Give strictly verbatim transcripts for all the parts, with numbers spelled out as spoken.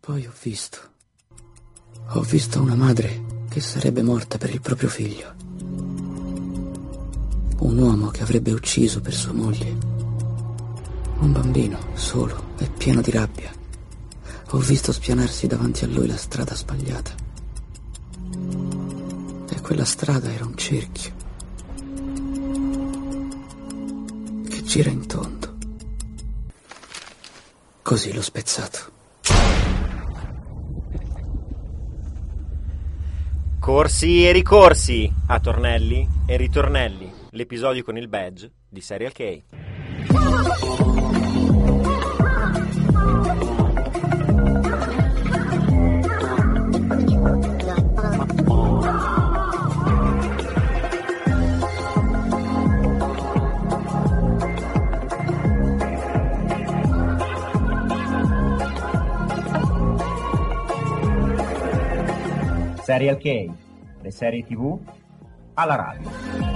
poi ho visto. Ho visto una madre che sarebbe morta per il proprio figlio. Un uomo che avrebbe ucciso per sua moglie. Un bambino, solo e pieno di rabbia. Ho visto spianarsi davanti a lui la strada sbagliata. E quella strada era un cerchio che gira in tondo. Così l'ho spezzato. Corsi e ricorsi a tornelli e ritornelli. L'episodio con il badge di Serial K. Serial K, le serie tivù alla radio.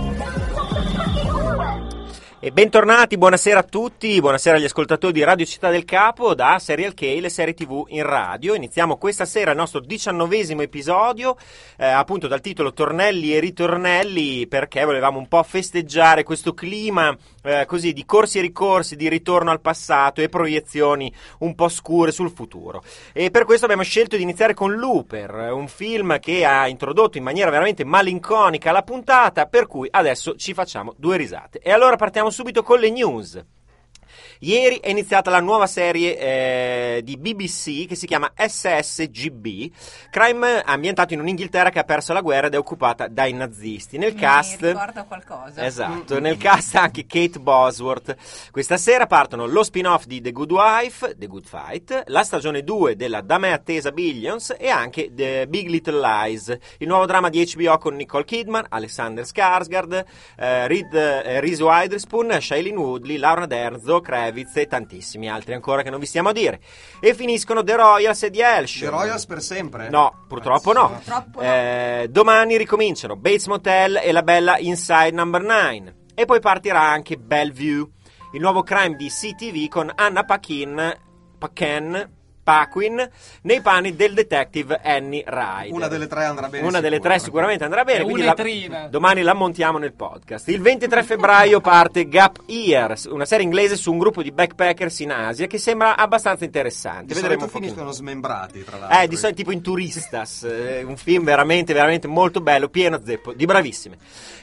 E bentornati, buonasera a tutti, buonasera agli ascoltatori di Radio Città del Capo da Serial K, le serie tivù in radio. Iniziamo questa sera il nostro diciannovesimo episodio, eh, appunto dal titolo Tornelli e ritornelli, perché volevamo un po' festeggiare questo clima eh, così di corsi e ricorsi, di ritorno al passato e proiezioni un po' scure sul futuro. E per questo abbiamo scelto di iniziare con Looper, un film che ha introdotto in maniera veramente malinconica la puntata, per cui adesso ci facciamo due risate. E allora partiamo subito con le news. Ieri è iniziata la nuova serie eh, di B B C che si chiama S S G B, crime ambientato in un'Inghilterra che ha perso la guerra ed è occupata dai nazisti. Nel Mi cast ricorda qualcosa. Esatto, nel cast anche Kate Bosworth. Questa sera partono lo spin-off di The Good Wife, The Good Fight, la stagione due della da me attesa Billions e anche The Big Little Lies, il nuovo dramma di H B O con Nicole Kidman, Alexander Skarsgård, eh, Reed, eh, Reese Witherspoon, Shailene Woodley, Laura Dern, Zoe Kravitz e tantissimi altri ancora che non vi stiamo a dire. E finiscono The Royals e The Elsh. The Royals per sempre? No, purtroppo no. Purtroppo no. Eh, domani ricominciano Bates Motel e la bella Inside Number nine. E poi partirà anche Bellevue, il nuovo crime di C T V con Anna Paquin, Paquin, Paquin nei panni del detective Annie Ryder. Una delle tre andrà bene. Una delle tre sicuramente andrà bene. È La, domani la montiamo nel podcast. Il ventitré febbraio parte Gap Year, una serie inglese su un gruppo di backpackers in Asia che sembra abbastanza interessante. Di Vedremo solito un finiscono smembrati, tra l'altro. Eh, di solito tipo in Turistas, eh, un film veramente, veramente molto bello, pieno zeppo, di bravissime.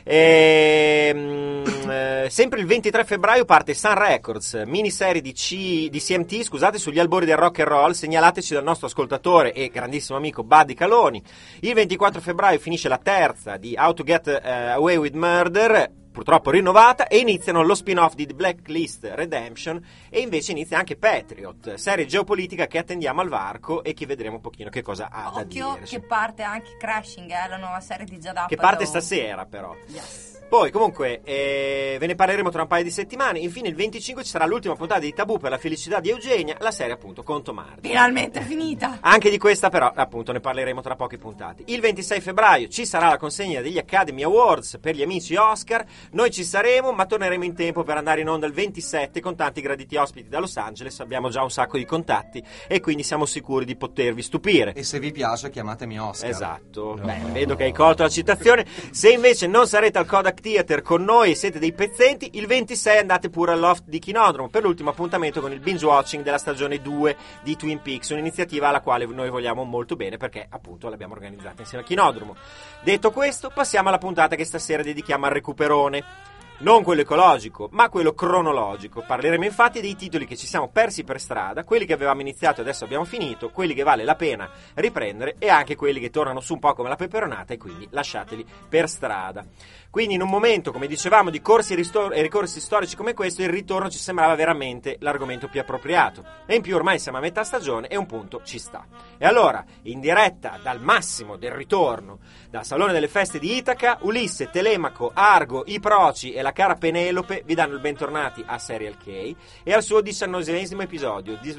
E, mh, eh, sempre il ventitré febbraio parte Sun Records, miniserie di, C, di C M T, scusate, sugli albori del rock and roll, segnalateci dal nostro ascoltatore e grandissimo amico Buddy Caloni. Il ventiquattro febbraio finisce la terza di How to Get uh, Away with Murder, purtroppo rinnovata, e iniziano lo spin-off di The Blacklist Redemption e invece inizia anche Patriot, serie geopolitica che attendiamo al varco e che vedremo un pochino che cosa ha da dire. Occhio che parte anche Crashing, eh, la nuova serie di Judd Apatow. Che parte stasera però. Yes. Poi comunque eh, ve ne parleremo tra un paio di settimane. Infine il venticinque ci sarà l'ultima puntata di Tabù per la felicità di Eugenia, la serie appunto con Tomardi. Finalmente finita. Anche di questa però appunto ne parleremo tra poche puntate. Il ventisei febbraio ci sarà la consegna degli Academy Awards per gli amici Oscar. Noi ci saremo, ma torneremo in tempo per andare in onda il ventisette con tanti graditi ospiti da Los Angeles. Abbiamo già un sacco di contatti e quindi siamo sicuri di potervi stupire. E se vi piace chiamatemi Oscar. Esatto. No. Beh, vedo che hai colto la citazione. Se invece non sarete al Kodak Theater con noi e siete dei pezzenti, il ventisei andate pure al Loft di Chinodromo per l'ultimo appuntamento con il binge watching della stagione due di Twin Peaks, un'iniziativa alla quale noi vogliamo molto bene perché appunto l'abbiamo organizzata insieme a Chinodromo. Detto questo, passiamo alla puntata che stasera dedichiamo al recuperone. Non quello ecologico, ma quello cronologico. Parleremo infatti dei titoli che ci siamo persi per strada, quelli che avevamo iniziato e adesso abbiamo finito, quelli che vale la pena riprendere e anche quelli che tornano su un po' come la peperonata e quindi lasciateli per strada. Quindi in un momento, come dicevamo, di corsi e, ristor- e ricorsi storici come questo, il ritorno ci sembrava veramente l'argomento più appropriato. E in più ormai siamo a metà stagione e un punto ci sta. E allora, in diretta dal massimo del ritorno, dal Salone delle Feste di Itaca, Ulisse, Telemaco, Argo, i Proci e la cara Penelope vi danno il bentornati a Serial K e al suo diciannovesimo episodio di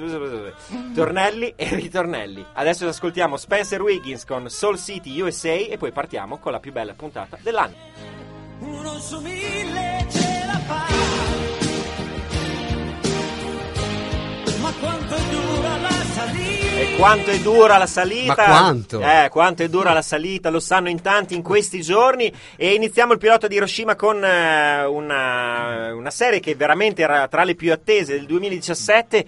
Tornelli e Ritornelli. Adesso ascoltiamo Spencer Wiggins con Soul City U S A e poi partiamo con la più bella puntata dell'anno. Uno su mille ce la fa, ma quanto dura la salita? E Quanto è dura la salita. Ma quanto? Eh, quanto è dura la salita, lo sanno in tanti in questi giorni. E iniziamo il pilota di Hiroshima con eh, una, una serie che veramente era tra le più attese del duemiladiciassette,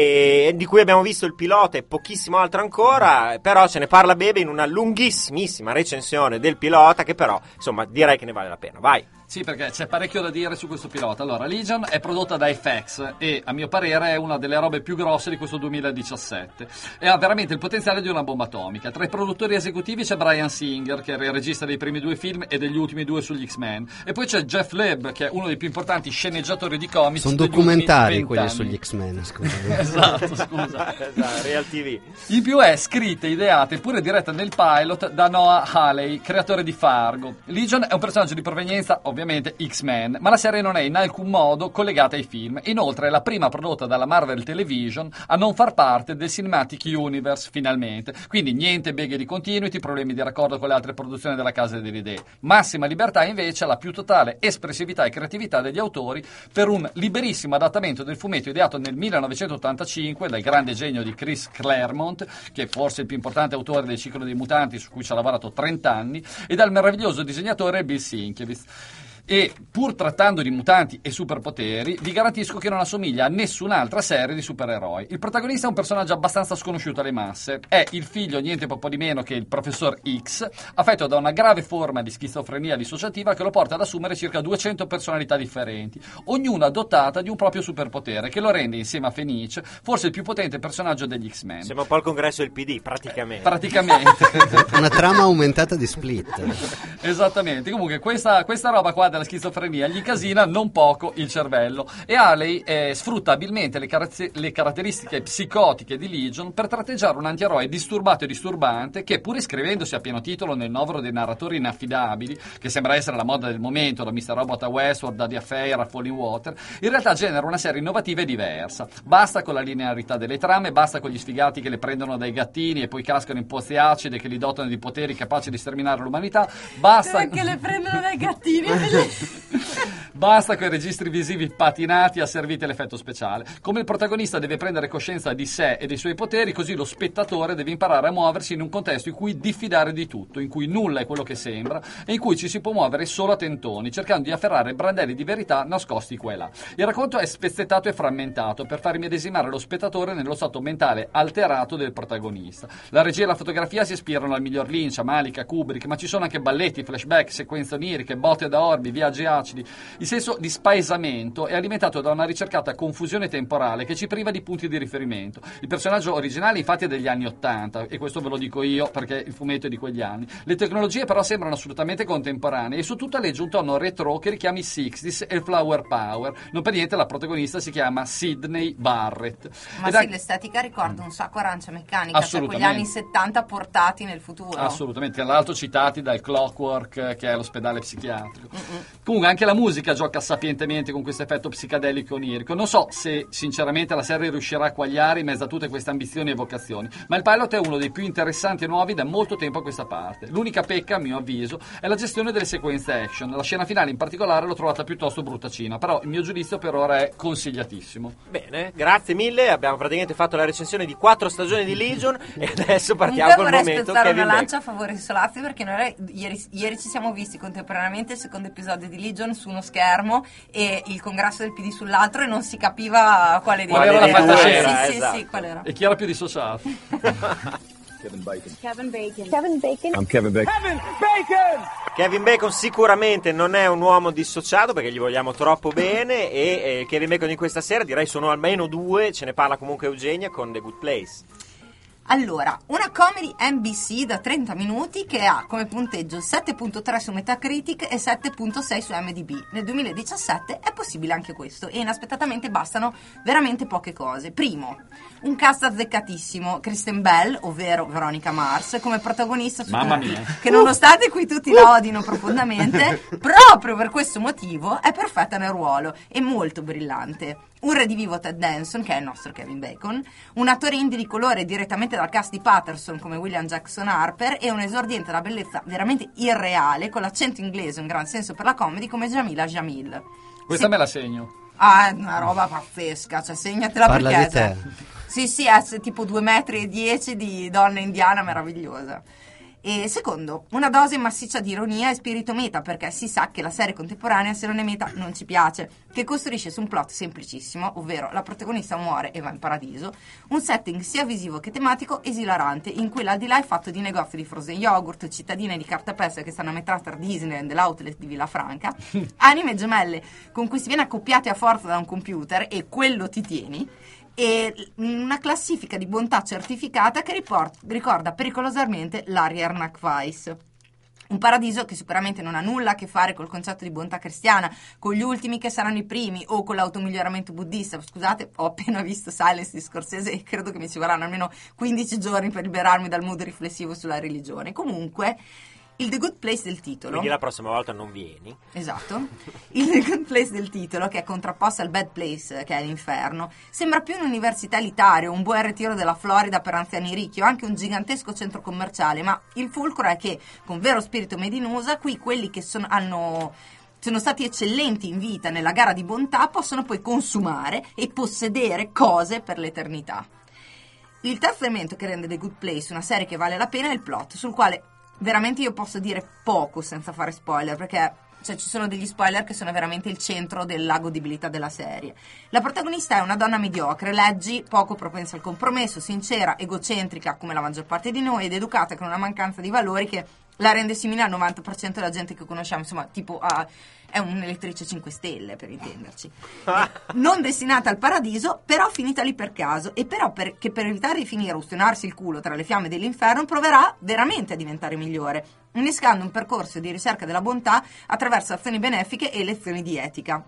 e di cui abbiamo visto il pilota e pochissimo altro ancora. Però ce ne parla Bebe in una lunghissimissima recensione del pilota, che però insomma direi che ne vale la pena. Vai. Sì, perché c'è parecchio da dire su questo pilota. Allora, Legion è prodotta da F X e a mio parere è una delle robe più grosse di questo duemiladiciassette e ha veramente il potenziale di una bomba atomica. Tra i produttori esecutivi c'è Bryan Singer, che era il regista dei primi due film e degli ultimi due sugli X-Men, e poi c'è Jeff Loeb, che è uno dei più importanti sceneggiatori di comics. Sono documentari quelli sugli X-Men, scusa. Esatto, scusa. Esatto, Real ti vu. In più è scritta, ideata e pure diretta nel pilot da Noah Hawley, creatore di Fargo. Legion è un personaggio di provenienza ovviamente X-Men, ma la serie non è in alcun modo collegata ai film. Inoltre è la prima prodotta dalla Marvel Television a non far parte del Cinematic Universe, finalmente. Quindi niente beghe di continuity, problemi di raccordo con le altre produzioni della casa delle idee. Massima libertà invece alla più totale espressività e creatività degli autori per un liberissimo adattamento del fumetto ideato nel millenovecentottantacinque dal grande genio di Chris Claremont, che è forse il più importante autore del ciclo dei mutanti, su cui ci ha lavorato trenta anni, e dal meraviglioso disegnatore Bill Sienkiewicz. E pur trattando di mutanti e superpoteri, vi garantisco che non assomiglia a nessun'altra serie di supereroi. Il protagonista è un personaggio abbastanza sconosciuto alle masse. È il figlio niente po' di meno che il professor X, affetto da una grave forma di schizofrenia dissociativa che lo porta ad assumere circa duecento personalità differenti, ognuna dotata di un proprio superpotere che lo rende, insieme a Fenice, forse il più potente personaggio degli X-Men. Sembra un po' il congresso del P D, praticamente. Eh, praticamente. Una trama aumentata di Split. Esattamente. Comunque questa, questa roba qua la schizofrenia gli casina non poco il cervello, e Hawley eh, sfrutta abilmente le, carazze- le caratteristiche psicotiche di Legion per tratteggiare un antieroe disturbato e disturbante che, pur iscrivendosi a pieno titolo nel novero dei narratori inaffidabili, che sembra essere la moda del momento, da mister Robot a Westworld, da The Affair a Falling Water, in realtà genera una serie innovativa e diversa. Basta con la linearità delle trame, basta con gli sfigati che le prendono dai gattini e poi cascano in pozze acide che li dotano di poteri capaci di sterminare l'umanità, basta che le prendono dai gattini. Basta con i registri visivi patinati asserviti all'effetto speciale. Come il protagonista deve prendere coscienza di sé e dei suoi poteri, così lo spettatore deve imparare a muoversi in un contesto in cui diffidare di tutto, in cui nulla è quello che sembra e in cui ci si può muovere solo a tentoni, cercando di afferrare brandelli di verità nascosti qua e là. Il racconto è spezzettato e frammentato per far immedesimare lo spettatore nello stato mentale alterato del protagonista. La regia e la fotografia si ispirano al miglior Lynch, a Malick, a Kubrick, ma ci sono anche balletti, flashback, sequenze oniriche, botte da orbi, viaggi acidi. Il senso di spaesamento è alimentato da una ricercata confusione temporale che ci priva di punti di riferimento. Il personaggio originale infatti è degli anni ottanta, e questo ve lo dico io perché il fumetto è di quegli anni. Le tecnologie però sembrano assolutamente contemporanee e su tutto legge un tono retro che richiami i sessanta's e il flower power. Non per niente la protagonista si chiama Sydney Barrett. Ma Ed sì, è... l'estetica ricorda un sacco Arancia Meccanica, cioè quegli anni settanta portati nel futuro. Assolutamente, tra l'altro citati dal Clockwork, che è l'ospedale psichiatrico. Mm-mm. Comunque anche la musica gioca sapientemente con questo effetto psicadelico onirico. Non so se sinceramente la serie riuscirà a quagliare in mezzo a tutte queste ambizioni e vocazioni, ma il pilot è uno dei più interessanti e nuovi da molto tempo a questa parte. L'unica pecca, a mio avviso, è la gestione delle sequenze action. La scena finale in particolare l'ho trovata piuttosto bruttacina, però il mio giudizio per ora è consigliatissimo. Bene, grazie mille. Abbiamo praticamente fatto la recensione di quattro stagioni di Legion e adesso partiamo Comunque col vorrei momento spezzare Kevin una lancia Bacon. a favore di Solazzi, perché noi ieri, ieri ci siamo visti contemporaneamente il secondo episodio di Legion su uno schermo e il congresso del P D sull'altro, e non si capiva quale di Qual era la fantascienza? Sì, sì, esatto. sì, qual era. E chi era più dissociato? Kevin Bacon. Kevin Bacon. Kevin Bacon. I'm Kevin Bacon. Kevin Bacon! Kevin Bacon sicuramente non è un uomo dissociato perché gli vogliamo troppo bene, e eh, Kevin Bacon di questa sera direi sono almeno due, ce ne parla comunque Eugenia con The Good Place. Allora, una comedy N B C da trenta minuti che ha come punteggio sette virgola tre su Metacritic e sette virgola sei su M D B. Nel duemiladiciassette è possibile anche questo, e inaspettatamente bastano veramente poche cose. Primo, un cast azzeccatissimo: Kristen Bell, ovvero Veronica Mars, come protagonista su Mamma tutti, mia. che nonostante qui tutti la odino profondamente, proprio per questo motivo è perfetta nel ruolo e molto brillante. Un redivivo Ted Danson, che è il nostro Kevin Bacon, un attore indie di colore direttamente dal cast di Patterson come William Jackson Harper, e un esordiente dalla bellezza veramente irreale con l'accento inglese e un gran senso per la comedy come Jamila Jamil. Questa Sì. me la segno. Ah, è una roba pazzesca, cioè segnatela. Parla perché di te. cioè, Sì, sì, è tipo due metri e dieci di donna indiana meravigliosa. E secondo, una dose massiccia di ironia e spirito meta, perché si sa che la serie contemporanea, se non è meta, non ci piace, che costruisce su un plot semplicissimo, ovvero la protagonista muore e va in paradiso, un setting sia visivo che tematico esilarante, in cui l'aldilà è fatto di negozi di frozen yogurt, cittadine di cartapesta che stanno a metà tra Disneyland e l'outlet di Villafranca, anime gemelle con cui si viene accoppiati a forza da un computer e quello ti tieni, e una classifica di bontà certificata che riport- ricorda pericolosamente l'Ari Ernach-Weiss. Un paradiso che sicuramente non ha nulla a che fare col concetto di bontà cristiana, con gli ultimi che saranno i primi o con l'automiglioramento buddista. Scusate, ho appena visto Silence di Scorsese e credo che mi ci vorranno almeno quindici giorni per liberarmi dal mood riflessivo sulla religione. Comunque, il The Good Place del titolo... Quindi la prossima volta non vieni. Esatto. Il The Good Place del titolo, che è contrapposto al Bad Place, che è l'inferno, sembra più un'università elitaria, un buon ritiro della Florida per anziani ricchi o anche un gigantesco centro commerciale, ma il fulcro è che, con vero spirito made in U S A, qui quelli che sono, hanno... sono stati eccellenti in vita nella gara di bontà possono poi consumare e possedere cose per l'eternità. Il terzo elemento che rende The Good Place una serie che vale la pena è il plot, sul quale veramente io posso dire poco senza fare spoiler, perché cioè, ci sono degli spoiler che sono veramente il centro della godibilità della serie. La protagonista è una donna mediocre, leggi, poco propensa al compromesso, sincera, egocentrica come la maggior parte di noi ed educata con una mancanza di valori che la rende simile al novanta per cento della gente che conosciamo, insomma, tipo uh, è un'elettrice cinque stelle, per intenderci. Non destinata al paradiso, però finita lì per caso, e però per, che per evitare di finire a ustionarsi il culo tra le fiamme dell'inferno proverà veramente a diventare migliore, innescando un percorso di ricerca della bontà attraverso azioni benefiche e lezioni di etica.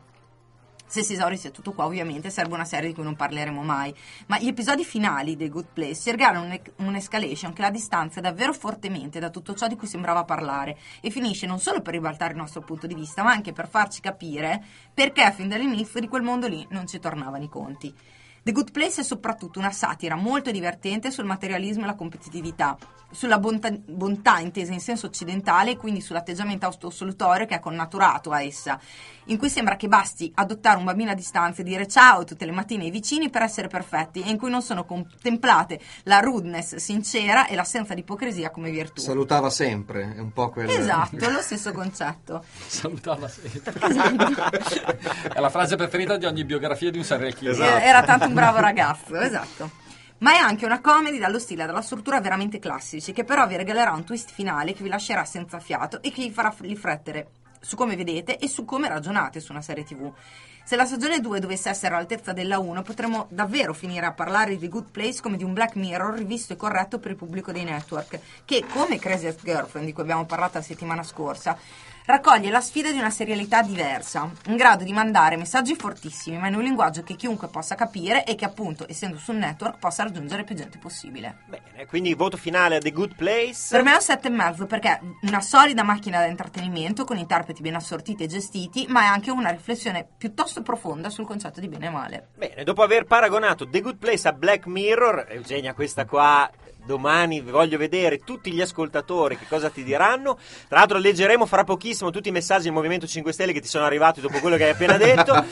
Se si esaurisse tutto qua, ovviamente serve una serie di cui non parleremo mai, ma gli episodi finali dei Good Place si regalano un'escalation che la distanzia davvero fortemente da tutto ciò di cui sembrava parlare e finisce non solo per ribaltare il nostro punto di vista, ma anche per farci capire perché fin dall'inizio di quel mondo lì non ci tornavano i conti. The Good Place è soprattutto una satira molto divertente sul materialismo e la competitività, sulla bontà, bontà intesa in senso occidentale e quindi sull'atteggiamento autosolutorio che è connaturato a essa, in cui sembra che basti adottare un bambino a distanza e dire ciao tutte le mattine ai vicini per essere perfetti, e in cui non sono contemplate la rudeness sincera e l'assenza di ipocrisia come virtù. Salutava sempre, è un po' quel... Esatto, lo stesso concetto. Salutava sempre. Esatto. È la frase preferita di ogni biografia di un serial killer. Esatto. Era tanto un bravo ragazzo, esatto. Ma è anche una comedy dallo stile e dalla struttura veramente classici, che però vi regalerà un twist finale che vi lascerà senza fiato e che vi farà riflettere su come vedete e su come ragionate su una serie tivù. Se la stagione due dovesse essere all'altezza della uno, potremmo davvero finire a parlare di The Good Place come di un Black Mirror rivisto e corretto per il pubblico dei network, che, come Crazy Ex-Girlfriend, di cui abbiamo parlato la settimana scorsa, raccoglie la sfida di una serialità diversa, in grado di mandare messaggi fortissimi, ma in un linguaggio che chiunque possa capire e che, appunto, essendo sul network, possa raggiungere più gente possibile. Bene, quindi voto finale a The Good Place. Per me è un sette e mezzo, perché è una solida macchina da intrattenimento con interpreti ben assortiti e gestiti, ma è anche una riflessione piuttosto profonda sul concetto di bene e male. Bene, dopo aver paragonato The Good Place a Black Mirror, Eugenia, questa qua domani voglio vedere tutti gli ascoltatori che cosa ti diranno. Tra l'altro leggeremo fra pochissimo tutti i messaggi del Movimento cinque Stelle che ti sono arrivati dopo quello che hai appena detto.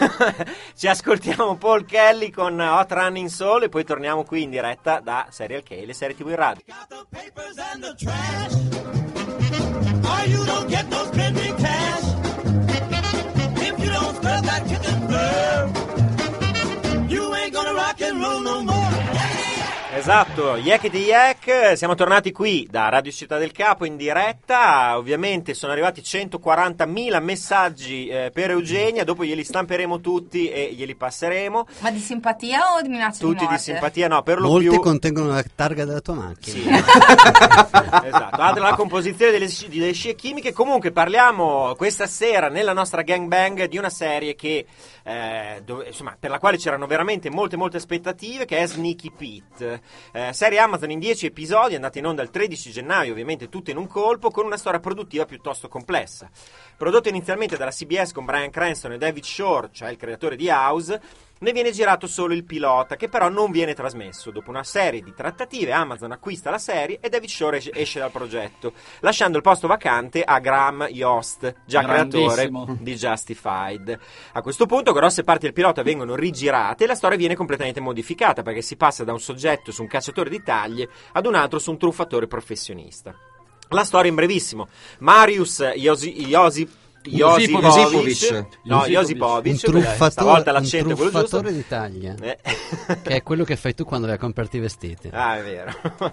Ci ascoltiamo Paul Kelly con Hot Running Soul e poi torniamo qui in diretta da Serial K, le serie tivù in radio. Esatto, Yakety Yak, siamo tornati qui da Radio Città del Capo in diretta, ovviamente sono arrivati centoquarantamila messaggi eh, per Eugenia, dopo glieli stamperemo tutti e glieli passeremo. Ma di simpatia o di minaccia tutti di morte? Tutti di simpatia, no, per lo Molti più... contengono la targa della tua macchina. Sì. Esatto, altra la composizione delle, delle scie chimiche. Comunque parliamo questa sera nella nostra gangbang di una serie che eh, dove, insomma, per la quale c'erano veramente molte molte aspettative, che è Sneaky Pete. Eh, serie Amazon in dieci episodi, andata in onda il tredici gennaio, ovviamente tutte in un colpo, con una storia produttiva piuttosto complessa. Prodotto inizialmente dalla C B S con Bryan Cranston e David Shore, cioè il creatore di House, ne viene girato solo il pilota, che però non viene trasmesso. Dopo una serie di trattative Amazon acquista la serie e David Shore esce dal progetto, lasciando il posto vacante a Graham Yost, già creatore di Justified. A questo punto grosse parti del pilota vengono rigirate e la storia viene completamente modificata, perché si passa da un soggetto su un cacciatore di taglie ad un altro su un truffatore professionista. La storia in brevissimo: Marius Josi, Josi Josipovic, no, Josipovic, un truffatore, stavolta l'accento un è quello giusto. truffatore di taglia, eh. che è quello che fai tu quando vai a comprarti i vestiti. Ah, è vero.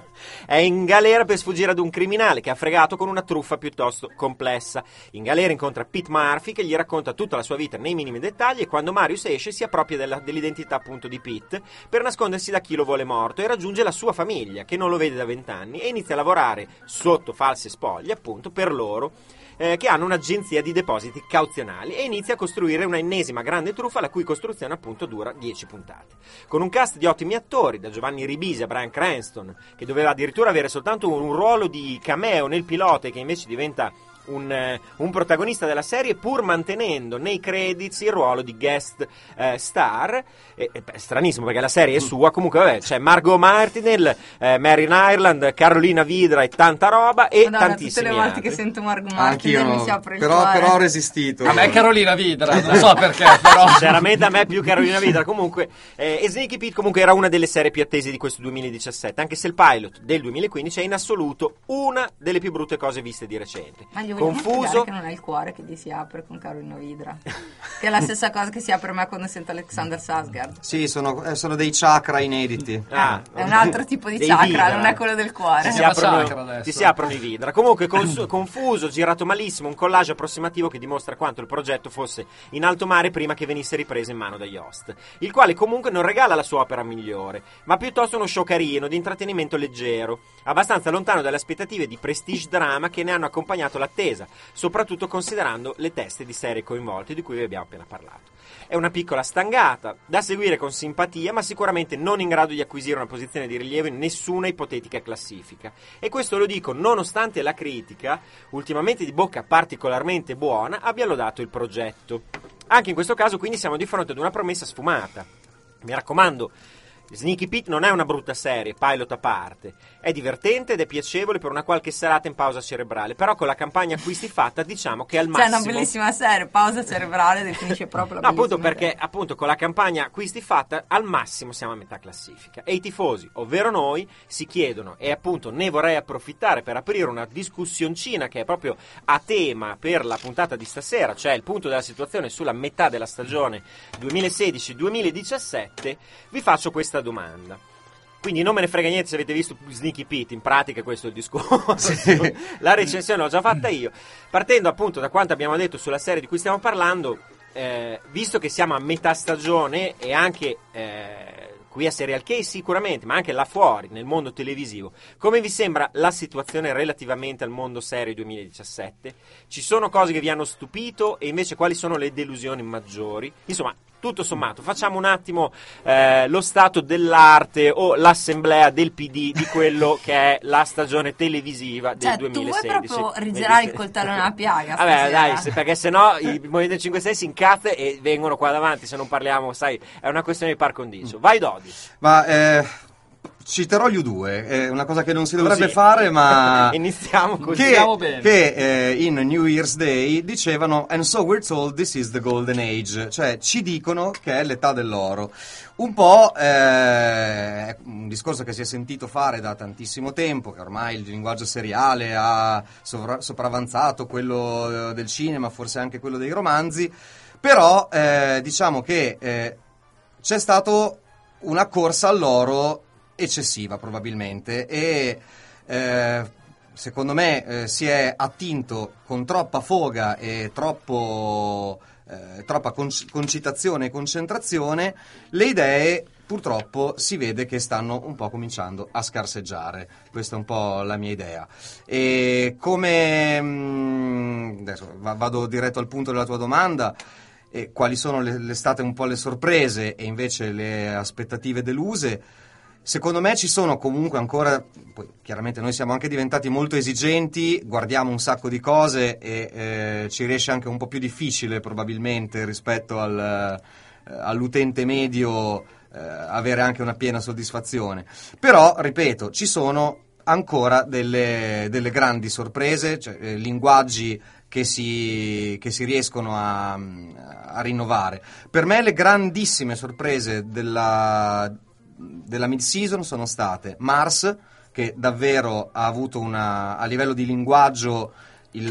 È in galera per sfuggire ad un criminale che ha fregato con una truffa piuttosto complessa. In galera incontra Pete Murphy, che gli racconta tutta la sua vita nei minimi dettagli, e quando Marius esce si appropria della, dell'identità appunto di Pete per nascondersi da chi lo vuole morto, e raggiunge la sua famiglia, che non lo vede da vent'anni, e inizia a lavorare sotto false spoglie appunto per loro, Eh, che hanno un'agenzia di depositi cauzionali, e inizia a costruire una ennesima grande truffa, la cui costruzione appunto dura dieci puntate. Con un cast di ottimi attori, da Giovanni Ribisi a Bryan Cranston, che doveva addirittura avere soltanto un, un ruolo di cameo nel pilota e che invece diventa Un, eh, un protagonista della serie, pur mantenendo nei credits il ruolo di guest eh, star. E, e, beh, stranissimo, perché la serie è sua. Comunque vabbè, c'è Margot Martinell, eh, Mary Ireland, Carolina Vidra e tanta roba, e Madonna, tantissimi tutte le volte altri. che sento Margot Martinell mi si apre il però, cuore. però ho resistito. A me è Carolina Vidra, non so perché, però. Sinceramente a me è più Carolina Vidra. Comunque eh, e Sneaky Pete comunque era una delle serie più attese di questo duemiladiciassette, anche se il pilot del duemilaquindici è in assoluto una delle più brutte cose viste di recente. Ma gli vogliamo Confuso, spiegare che non è il cuore che gli si apre con Carolina Vidra, che è la stessa cosa che si apre a me quando sento Alexander Skarsgård. Sì, sono, eh, sono dei chakra inediti. Ah, È un altro tipo di dei chakra, vidra. non è quello del cuore. Ti si, chiama aprono, chakra adesso. ti si aprono i vidra. Comunque cons- confuso, girato malissimo, un collage approssimativo che dimostra quanto il progetto fosse in alto mare prima che venisse ripreso in mano da Yost, il quale comunque non regala la sua opera migliore, ma piuttosto uno show carino di intrattenimento leggero, abbastanza lontano dalle aspettative di prestige drama che ne hanno accompagnato l'attesa, soprattutto considerando le teste di serie coinvolte di cui vi abbiamo appena parlato. È una piccola stangata, da seguire con simpatia, ma sicuramente non in grado di acquisire una posizione di rilievo in nessuna ipotetica classifica. E questo lo dico nonostante la critica, ultimamente di bocca particolarmente buona, abbia lodato il progetto. Anche in questo caso quindi siamo di fronte ad una promessa sfumata. Mi raccomando, Sneaky Pete non è una brutta serie, pilot a parte. È divertente ed è piacevole per una qualche serata in pausa cerebrale, però con la campagna acquisti fatta diciamo che al Cioè, è massimo... una bellissima serie, pausa cerebrale, definisce proprio la No, appunto bellissima perché serie. appunto con la campagna acquisti fatta al massimo siamo a metà classifica, e i tifosi, ovvero noi, si chiedono, e appunto ne vorrei approfittare per aprire una discussioncina che è proprio a tema per la puntata di stasera, cioè il punto della situazione sulla metà della stagione duemilasedici duemiladiciassette, vi faccio questa domanda. Quindi non me ne frega niente se avete visto Sneaky Pete, in pratica questo è il discorso. Sì. La recensione l'ho già fatta io. Partendo appunto da quanto abbiamo detto sulla serie di cui stiamo parlando, eh, visto che siamo a metà stagione e anche eh, qui a Serial Case sicuramente, ma anche là fuori nel mondo televisivo, come vi sembra la situazione relativamente al mondo serie duemiladiciassette? Ci sono cose che vi hanno stupito e invece quali sono le delusioni maggiori? Insomma, tutto sommato, facciamo un attimo eh, lo stato dell'arte o l'assemblea del P D di quello che è la stagione televisiva del cioè, duemilasedici. tu vuoi proprio rigirare il coltello nella piaga? Vabbè, stasera? dai, se, perché sennò il Movimento cinque Stelle si incazza e vengono qua davanti se non parliamo, sai, è una questione di par condicio. Vai Dodi. Ma eh, citerò gli U due, è una cosa che non si dovrebbe Così. fare, ma Iniziamo così. che, Iniziamo bene. che eh, in New Year's Day dicevano "and so we're told this is the golden age", cioè ci dicono che è l'età dell'oro. Un po' eh, è un discorso che si è sentito fare da tantissimo tempo, che ormai il linguaggio seriale ha sovra- sopravanzato quello del cinema, forse anche quello dei romanzi, però eh, diciamo che eh, c'è stato una corsa all'oro eccessiva probabilmente, e eh, secondo me eh, si è attinto con troppa foga e troppo eh, troppa con- concitazione e concentrazione. Le idee purtroppo si vede che stanno un po' cominciando a scarseggiare, questa è un po' la mia idea. E come mh, adesso vado diretto al punto della tua domanda, e quali sono le, le state un po' le sorprese e invece le aspettative deluse. Secondo me ci sono comunque ancora, poi chiaramente noi siamo anche diventati molto esigenti, guardiamo un sacco di cose e eh, ci riesce anche un po' più difficile probabilmente rispetto al, eh, all'utente medio eh, avere anche una piena soddisfazione. Però, ripeto, ci sono ancora delle, delle grandi sorprese, cioè eh, linguaggi che si, che si riescono a, a rinnovare. Per me le grandissime sorprese della, della mid-season sono state Mars, che davvero ha avuto una, a livello di linguaggio il,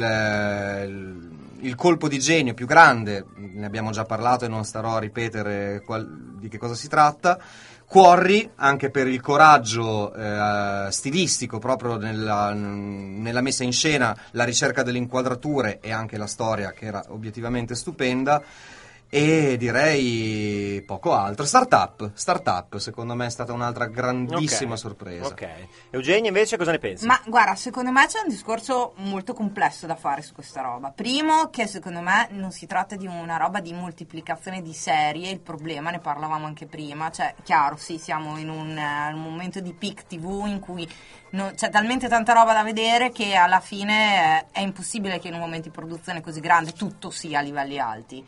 il, il colpo di genio più grande, ne abbiamo già parlato e non starò a ripetere qual, di che cosa si tratta. Quarry, anche per il coraggio eh, stilistico proprio nella, nella messa in scena, la ricerca delle inquadrature e anche la storia che era obiettivamente stupenda. E direi poco altro. Startup, Startup secondo me è stata un'altra grandissima Ok, sorpresa. Ok. Eugenia invece cosa ne pensi? Ma guarda, secondo me c'è un discorso molto complesso da fare su questa roba. Primo, che secondo me non si tratta di una roba di moltiplicazione di serie, il problema, ne parlavamo anche prima, cioè chiaro, sì, siamo in un, uh, un momento di peak tivù in cui no, c'è talmente tanta roba da vedere che alla fine eh, è impossibile che in un momento di produzione così grande tutto sia a livelli alti.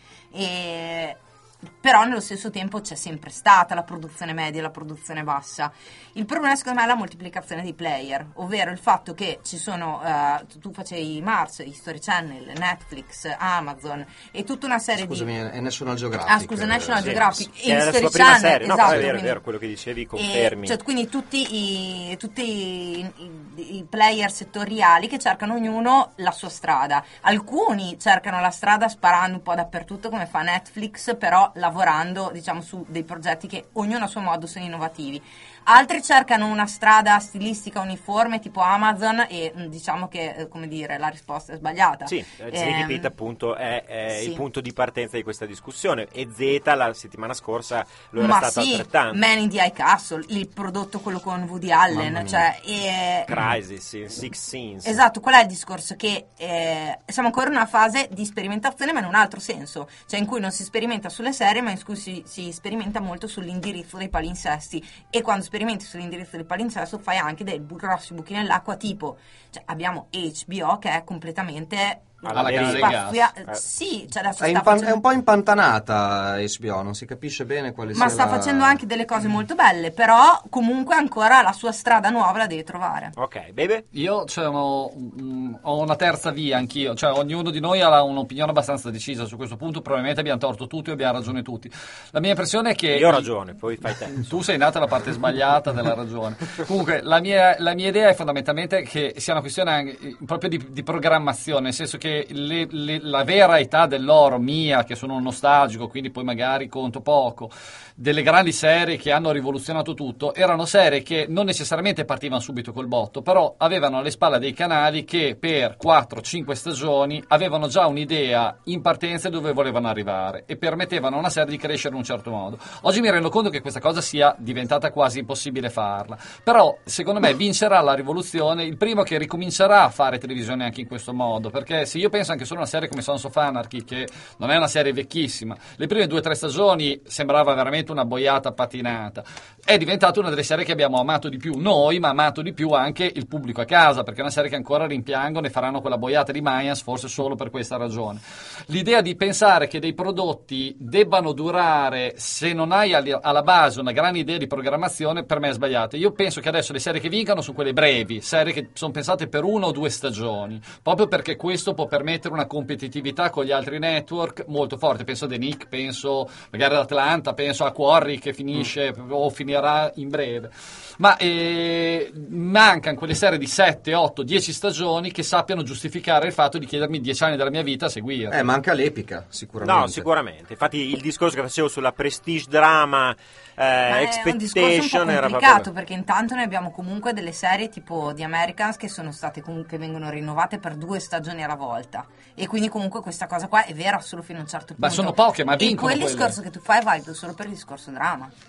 E però nello stesso tempo c'è sempre stata la produzione media e la produzione bassa. Il problema secondo me è la moltiplicazione dei player, ovvero il fatto che ci sono uh, tu facevi Mars, History Channel, Netflix, Amazon e tutta una serie Scusami, di è National Geographic. ah scusa National Sì, Geographic Che era la History sua prima Channel, serie, no? esatto, Però è vero, è quindi- vero, quello che dicevi, e, confermi. cioè, quindi tutti, i, tutti i, i, i player settoriali che cercano ognuno la sua strada. Alcuni cercano la strada sparando un po' dappertutto come fa Netflix, però lavorando diciamo su dei progetti che ognuno a suo modo sono innovativi. Altri cercano una strada stilistica uniforme tipo Amazon e mh, diciamo che eh, come dire la risposta è sbagliata. Sì, eh, Ehm, Zinc Pit appunto è, è sì. il punto di partenza di questa discussione e Z la settimana scorsa lo era ma stato sì, altrettanto. Man in the High Castle, il prodotto quello con Woody Allen, Mamma mia. cioè e, Crisis, in Six Scenes. esatto, qual è il discorso? Che eh, siamo ancora in una fase di sperimentazione ma in un altro senso, cioè in cui non si sperimenta sulle serie ma in cui si, si sperimenta molto sull'indirizzo dei palinsesti, e quando sperimenti sull'indirizzo del palinsesto fai anche dei bu- grossi buchi nell'acqua, tipo cioè, abbiamo H B O che è completamente Alla Alla deriva. grande spazzia- Eh. sì, cioè adesso È, sta impan- facendo... è un po' impantanata H B O, non si capisce bene quale ma sia sta la- facendo anche delle cose molto belle, però comunque ancora la sua strada nuova la deve trovare. Ok, Bebe? Io cioè, ho, mm, ho una terza via anch'io, cioè ognuno di noi ha un'opinione abbastanza decisa su questo punto, probabilmente abbiamo torto tutti e abbiamo ragione tutti. La mia impressione è che... Io ho ragione, poi fai te. Tu sei nata dalla parte sbagliata della ragione. Comunque, la mia, la mia idea è fondamentalmente che sia una questione anche, eh, proprio di, di programmazione, nel senso che le, le, la vera età dell'oro mia, che sono un nostalgico, quindi poi magari conto poco, delle grandi serie che hanno rivoluzionato tutto, erano serie che non necessariamente partivano subito col botto, però avevano alle spalle dei canali che per quattro cinque stagioni avevano già un'idea in partenza dove volevano arrivare e permettevano a una serie di crescere in un certo modo. Oggi mi rendo conto che questa cosa sia diventata quasi impossibile farla, però secondo me vincerà la rivoluzione il primo che ricomincerà a fare televisione anche in questo modo, perché se io penso anche solo a una serie come Sons of Anarchy, che non è una serie vecchissima, le prime due o tre stagioni sembrava veramente una boiata patinata, è diventata una delle serie che abbiamo amato di più noi, ma amato di più anche il pubblico a casa, perché è una serie che ancora rimpiangono e faranno quella boiata di Mayans forse solo per questa ragione. L'idea di pensare che dei prodotti debbano durare se non hai ali- alla base una grande idea di programmazione per me è sbagliata. Io penso che adesso le serie che vincano sono quelle brevi, serie che sono pensate per una o due stagioni, proprio perché questo può permettere una competitività con gli altri network molto forte. Penso a The Nick, penso magari ad Atlanta, penso a Quarry che finisce mm. o finirà in breve. Ma eh, mancano quelle serie di sette, otto, dieci stagioni che sappiano giustificare il fatto di chiedermi dieci anni della mia vita a seguire. Eh, manca l'epica, sicuramente. No, sicuramente. Infatti il discorso che facevo sulla prestige drama eh, Ma è un discorso un expectation po' era complicato proprio... perché intanto noi abbiamo comunque delle serie tipo The Americans che sono state comunque vengono rinnovate per due stagioni alla volta, e quindi comunque questa cosa qua è vera solo fino a un certo punto. Ma sono poche, ma e vincono quel quelle. discorso che tu fai è valido solo per il discorso drama.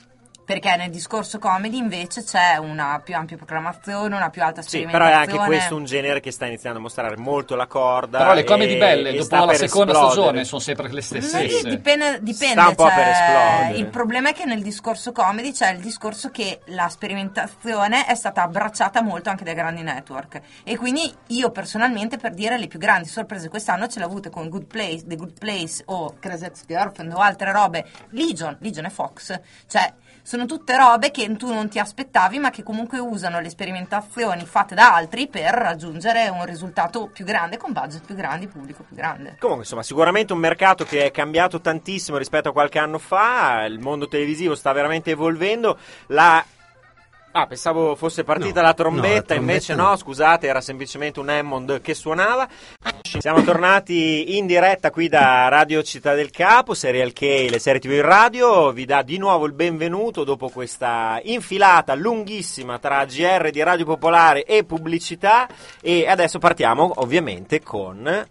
Perché nel discorso comedy invece c'è una più ampia programmazione, una più alta Sì, però è sperimentazione. anche questo un genere che sta iniziando a mostrare molto la corda. Però le comedy e- belle, e dopo sta la per seconda esplodere. stagione, sono sempre le stesse. Sì, dipende, dipende, Sta un po' per cioè, esplodere. il problema è che nel discorso comedy c'è il discorso che la sperimentazione è stata abbracciata molto anche dai grandi network, e quindi io personalmente, per dire, le più grandi sorprese quest'anno ce le ho avute con Good Place, The Good Place o Crazy Ex-Girlfriend o altre robe. Legion, Legion e Fox, cioè sono tutte robe che tu non ti aspettavi, ma che comunque usano le sperimentazioni fatte da altri per raggiungere un risultato più grande, con budget più grandi, pubblico più grande. Comunque, insomma, sicuramente un mercato che è cambiato tantissimo rispetto a qualche anno fa. Il mondo televisivo sta veramente evolvendo. La Ah, pensavo fosse partita No, la trombetta, no, la trombetta invece no. no, scusate, era semplicemente un Hammond che suonava. Siamo tornati in diretta qui da Radio Città del Capo, Serial K, le serie tivù in radio, vi dà di nuovo il benvenuto dopo questa infilata lunghissima tra G R di Radio Popolare e pubblicità, e adesso partiamo ovviamente con...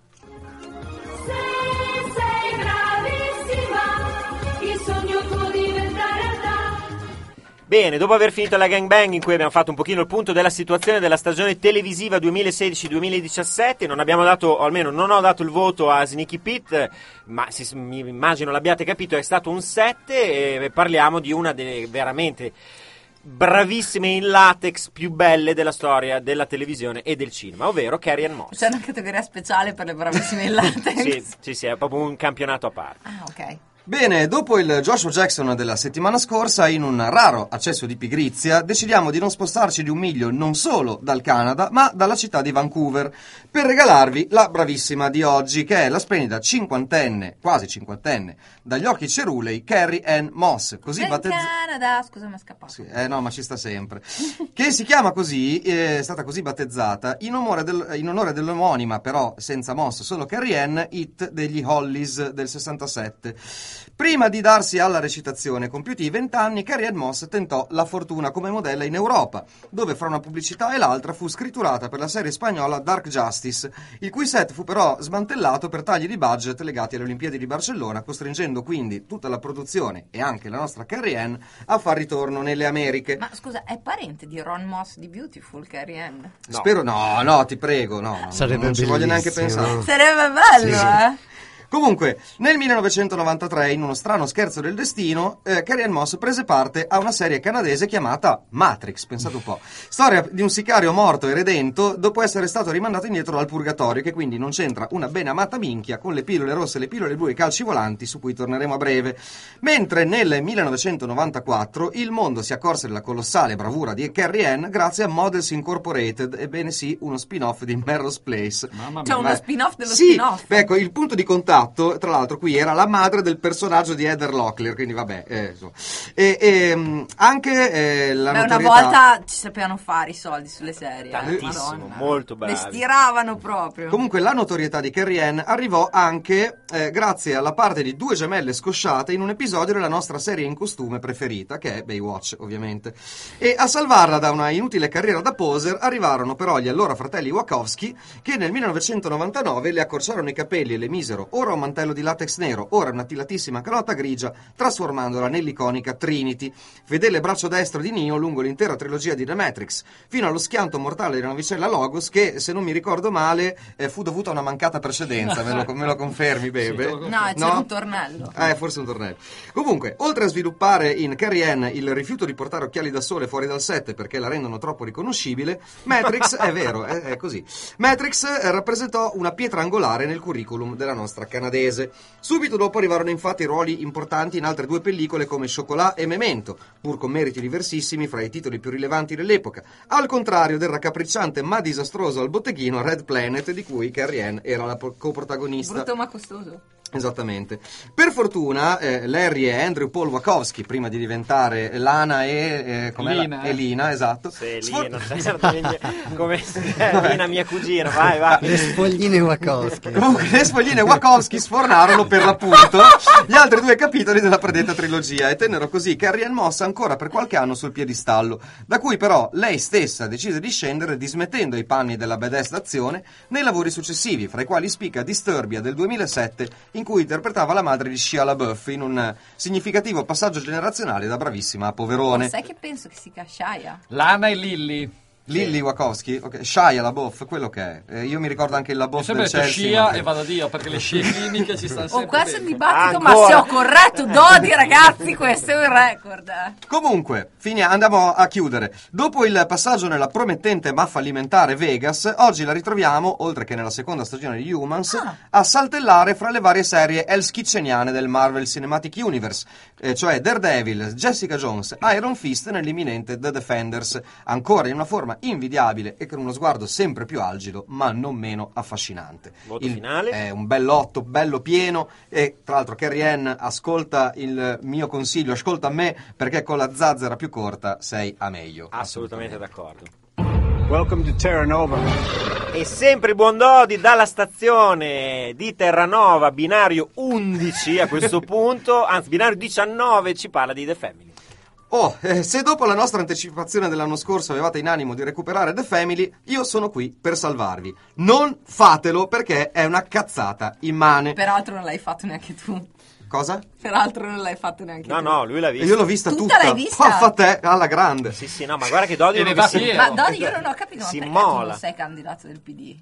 Bene, dopo aver finito la gangbang in cui abbiamo fatto un pochino il punto della situazione della stagione televisiva duemilasedici duemiladiciassette, non abbiamo dato, o almeno non ho dato il voto a Sneaky Pete, ma si, mi immagino l'abbiate capito, è stato un sette, e parliamo di una delle veramente bravissime in latex più belle della storia della televisione e del cinema, ovvero Carrie Ann Moss. C'è una categoria speciale per le bravissime in latex? Sì, sì, sì, è proprio un campionato a parte. Ah, ok. Bene, dopo il Joshua Jackson della settimana scorsa, in un raro accesso di pigrizia, decidiamo di non spostarci di un miglio non solo dal Canada, ma dalla città di Vancouver, per regalarvi la bravissima di oggi, che è la splendida cinquantenne, quasi cinquantenne, dagli occhi cerulei, Carrie Ann Moss, così Del battezzata... Canada, scusa, mi è scappato. Sì, eh no, ma ci sta sempre. Che si chiama così, è stata così battezzata in onore, del, in onore dell'omonima, però senza Moss, solo Carrie Ann, hit degli Hollies del sessantasette. Prima di darsi alla recitazione, compiuti i vent'anni, Carrie Ann Moss tentò la fortuna come modella in Europa, dove fra una pubblicità e l'altra fu scritturata per la serie spagnola Dark Justice, il cui set fu però smantellato per tagli di budget legati alle Olimpiadi di Barcellona, costringendo quindi tutta la produzione e anche la nostra Carrie Ann a far ritorno nelle Americhe. Ma scusa, è parente di Ron Moss di Beautiful, Carrie Ann? No. Spero, no, no, ti prego, no, no, Sarebbe non ci voglio neanche bellissimo. pensare. Sarebbe bello, Sì. eh? Comunque, nel millenovecentonovantatré, in uno strano scherzo del destino, eh, Carrie Ann Moss prese parte a una serie canadese chiamata Matrix, pensate un po'. Storia di un sicario morto e redento dopo essere stato rimandato indietro dal purgatorio, che quindi non c'entra una ben amata minchia con le pillole rosse, le pillole blu e i calci volanti, su cui torneremo a breve. Mentre nel millenovecentonovantaquattro il mondo si accorse della colossale bravura di Carrie Ann grazie a Models Incorporated, ebbene sì, uno spin-off di Melrose Place. Mamma C'è mia. uno spin-off dello Sì, spin-off. beh, ecco, il punto di contatto, tra l'altro, qui era la madre del personaggio di Heather Locklear, quindi vabbè, eh, insomma. e, e mh, anche eh, la Beh, una notorietà... volta ci sapevano fare i soldi sulle serie. eh, Tantissimo, Madonna. molto bravi. Le stiravano proprio. Comunque la notorietà di Carrie Ann arrivò anche eh, grazie alla parte di due gemelle scosciate in un episodio della nostra serie in costume preferita, che è Baywatch, ovviamente. E a salvarla da una inutile carriera da poser arrivarono però gli allora fratelli Wachowski, che nel millenovecentonovantanove le accorciarono i capelli e le misero ora un mantello di latex nero, ora una tilatissima calotta grigia, trasformandola nell'iconica Trinity, fedele braccio destro di Neo lungo l'intera trilogia di The Matrix, fino allo schianto mortale della navicella Logos, che, se non mi ricordo male, eh, fu dovuta a una mancata precedenza. Me lo, me lo confermi, Bebe? Sì, No, c'era un tornello. Eh, forse un tornello. Comunque, oltre a sviluppare in Carrie Ann il rifiuto di portare occhiali da sole fuori dal set perché la rendono troppo riconoscibile, Matrix, è vero, è, è così, Matrix eh, rappresentò una pietra angolare nel curriculum della nostra canadese. Subito dopo arrivarono infatti ruoli importanti in altre due pellicole come Chocolat e Memento, pur con meriti diversissimi fra i titoli più rilevanti dell'epoca, al contrario del raccapricciante ma disastroso al botteghino Red Planet, di cui Carrie Ann era la po- coprotagonista. Brutto ma costoso. Esattamente. Per fortuna eh, Larry e Andrew Paul Wachowski, prima di diventare Lana e, eh, com'è Lina, la- eh. e Lina, esatto. Sì, Sfor- Lina, certo, come Lina, mia cugina, vai, vai. Le spogline Wachowski. Comunque le spogline Wachowski sfornarono per l'appunto gli altri due capitoli della predetta trilogia e tennero così Carrie Ann Moss ancora per qualche anno sul piedistallo, da cui però lei stessa decise di scendere dismettendo i panni della badass d'azione nei lavori successivi, fra i quali spicca Disturbia del duemilasette, in cui interpretava la madre di Shia LaBeouf in un significativo passaggio generazionale da bravissima a poverone. Oh, sai che penso che si chiama Shia? Lana e Lilly. Lilly Wachowski, ok, Shia LaBeouf, quello che è. Eh, io mi ricordo anche il Io LaBeouf sempre del detto Chelsea. scia ma- e vado a Dio, perché le scie cliniche ci stanno Oh, sempre questo è il dentro. dibattito, ma Ancora. se ho corretto Dodi, ragazzi, questo è un record. eh. Comunque, finia- andiamo a chiudere. Dopo il passaggio nella promettente ma fallimentare Vegas, oggi la ritroviamo, oltre che nella seconda stagione di Humans, Ah. a saltellare fra le varie serie Hell's Kitcheniane del Marvel Cinematic Universe, eh, cioè Daredevil, Jessica Jones, Iron Fist nell'imminente The Defenders, ancora in una forma invidiabile e con uno sguardo sempre più algido, ma non meno affascinante. Voto Il- finale? È un bell'otto, bello pieno, e tra l'altro Carrie Ann, ascolta il mio consiglio, ascolta me, perché con la zazzera più corta sei a meglio. Assolutamente d'accordo. Welcome to Terra Nova. E sempre il buon Dodi dalla stazione di Terranova, binario undici a questo punto, anzi binario diciannove, ci parla di The Family. Oh, eh, se dopo la nostra anticipazione dell'anno scorso avevate in animo di recuperare The Family, io sono qui per salvarvi. Non fatelo perché è una cazzata immane. Peraltro non l'hai fatto neanche tu. Cosa? Peraltro non l'hai fatto neanche No, tu. no, lui l'ha E visto. io l'ho vista Tutta tutta. l'hai vista? Paffa te, alla grande. Sì, sì, no, ma guarda che Dodi E ne proprio va si, fiero. Ma Dodi, io non ho capito, ma si perché mola. tu non sei candidato del P D?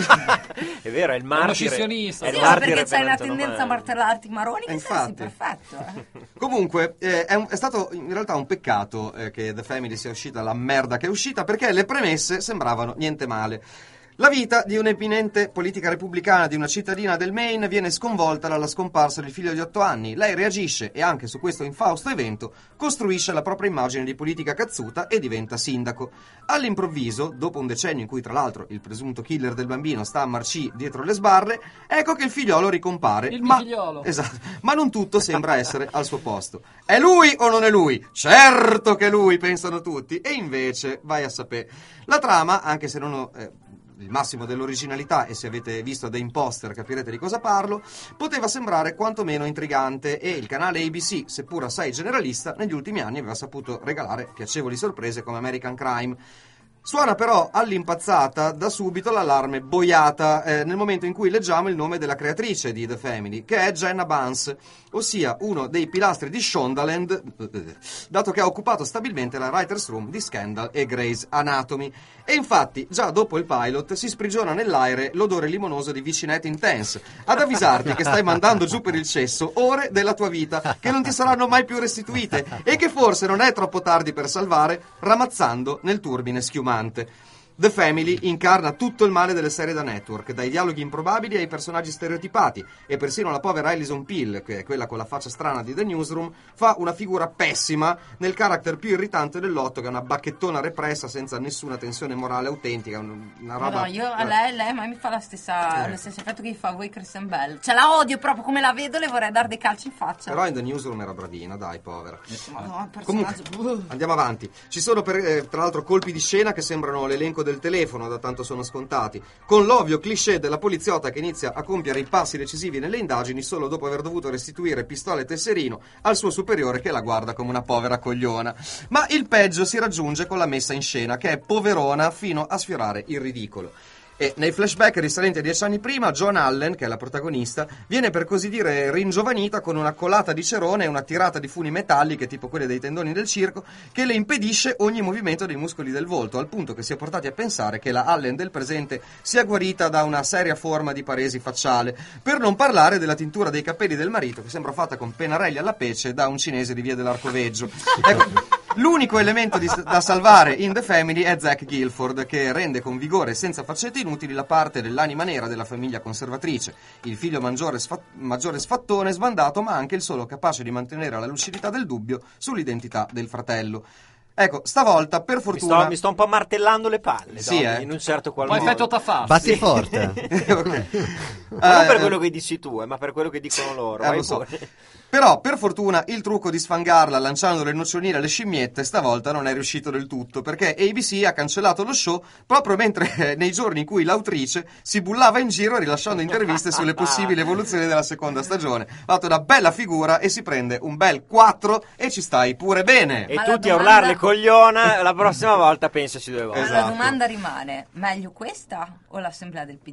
È vero, è il martire. scissionista. È il Sì, ma martire perché c'hai una per tendenza a antonomasia. martellarti maroni che Eh, saresti infatti. perfetto. eh. Comunque, eh, è, un- è stato in realtà un peccato eh, che The Family sia uscita la merda che è uscita, perché le premesse sembravano niente male. La vita di un'eminente politica repubblicana di una cittadina del Maine viene sconvolta dalla scomparsa del figlio di otto anni. Lei reagisce e anche su questo infausto evento costruisce la propria immagine di politica cazzuta e diventa sindaco. All'improvviso, dopo un decennio in cui tra l'altro il presunto killer del bambino sta a marcì dietro le sbarre, ecco che il figliolo ricompare. Il ma, figliolo. Esatto, ma non tutto sembra essere al suo posto. È lui o non è lui? Certo che è lui, pensano tutti, e invece vai a sapere. La trama, anche se non ho, eh, il massimo dell'originalità, e se avete visto The Imposter capirete di cosa parlo, poteva sembrare quantomeno intrigante, e il canale A B C, seppur assai generalista, negli ultimi anni aveva saputo regalare piacevoli sorprese come American Crime. Suona però all'impazzata da subito l'allarme boiata eh, nel momento in cui leggiamo il nome della creatrice di The Family, che è Jenna Bans, ossia uno dei pilastri di Shondaland, dato che ha occupato stabilmente la writer's room di Scandal e Grey's Anatomy. E infatti, già dopo il pilot, si sprigiona nell'aere l'odore limonoso di Vicinette Intense, ad avvisarti che stai mandando giù per il cesso ore della tua vita che non ti saranno mai più restituite e che forse non è troppo tardi per salvare, ramazzando nel turbine schiumante. The Family incarna tutto il male delle serie da network, dai dialoghi improbabili ai personaggi stereotipati, e persino la povera Alison Pill, che è quella con la faccia strana di The Newsroom, fa una figura pessima nel character più irritante dell'otto, che è una bacchettona repressa senza nessuna tensione morale autentica, un- una No, roba... no, io a lei, lei mai mi fa la stessa, lo stesso effetto che gli fa a voi Kristen Bell. Cioè la odio proprio, come la vedo le vorrei dare dei calci in faccia. Però in The Newsroom era bravina, dai, povera. Ma no, il Comunque, personaggio... andiamo avanti. Ci sono per, eh, tra l'altro colpi di scena che sembrano l'elenco del telefono, da tanto sono scontati, con l'ovvio cliché della poliziotta che inizia a compiere i passi decisivi nelle indagini solo dopo aver dovuto restituire pistola e tesserino al suo superiore, che la guarda come una povera cogliona. Ma il peggio si raggiunge con la messa in scena, che è poverona fino a sfiorare il ridicolo. E nei flashback risalenti a dieci anni prima, Joan Allen, che è la protagonista, viene per così dire ringiovanita con una colata di cerone e una tirata di funi metalliche, tipo quelle dei tendoni del circo, che le impedisce ogni movimento dei muscoli del volto, al punto che si è portati a pensare che la Allen del presente sia guarita da una seria forma di paresi facciale, per non parlare della tintura dei capelli del marito, che sembra fatta con pennarelli alla pece da un cinese di via dell'Arcoveggio. Ecco, l'unico elemento di, da salvare in The Family è Zach Gilford, che rende con vigore e senza faccette inutili la parte dell'anima nera della famiglia conservatrice, il figlio maggiore, sfa- maggiore sfattone sbandato, ma anche il solo capace di mantenere la lucidità del dubbio sull'identità del fratello. Ecco, stavolta per Mi fortuna... sto, mi sto un po' martellando le palle, Sì, Dodi, eh. in un certo qual Poi modo. effetto Tafazzi. Batti forte. Ok. Ma non per Eh, quello che dici tu, eh, ma per quello che dicono loro. Eh, Vai lo so. pure. Però, per fortuna, il trucco di sfangarla lanciando le noccioline alle scimmiette stavolta non è riuscito del tutto, perché A B C ha cancellato lo show proprio mentre eh, nei giorni in cui l'autrice si bullava in giro rilasciando interviste sulle possibili evoluzioni della seconda stagione. Ha fatto una bella figura e si prende un bel quattro e ci stai pure bene. E Ma la tutti a domanda- urlarle cogliona, la prossima volta pensaci due volte. Ma Esatto. la domanda rimane, meglio questa o l'assemblea del P D?